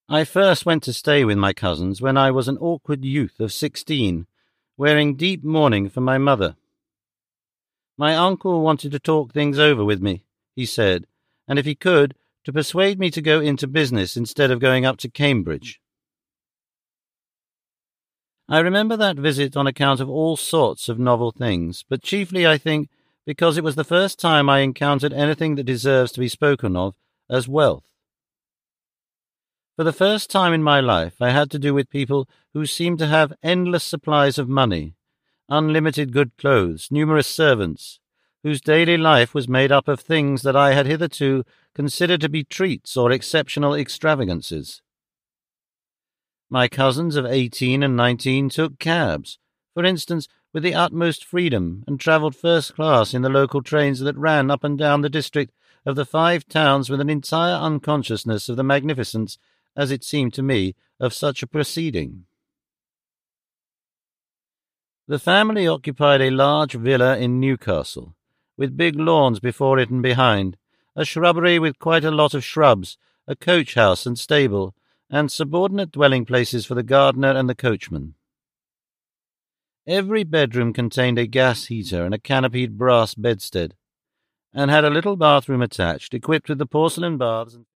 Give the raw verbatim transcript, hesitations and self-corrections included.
I first went to stay with my cousins when I was an awkward youth of sixteen, wearing deep mourning for my mother. My uncle wanted to talk things over with me, he said, and if he could, to persuade me to go into business instead of going up to Cambridge. I remember that visit on account of all sorts of novel things, but chiefly, I think, because it was the first time I encountered anything that deserves to be spoken of as wealth. For the first time in my life, I had to do with people who seemed to have endless supplies of money, unlimited good clothes, numerous servants, whose daily life was made up of things that I had hitherto considered to be treats or exceptional extravagances. My cousins of eighteen and nineteen took cabs, for instance, with the utmost freedom, and travelled first class in the local trains that ran up and down the district of the Five Towns with an entire unconsciousness of the magnificence, as it seemed to me, of such a proceeding. The family occupied a large villa in Newcastle, with big lawns before it and behind, a shrubbery with quite a lot of shrubs, a coach-house and stable, and subordinate dwelling places for the gardener and the coachman. Every bedroom contained a gas heater and a canopied brass bedstead, and had a little bathroom attached, equipped with the porcelain baths and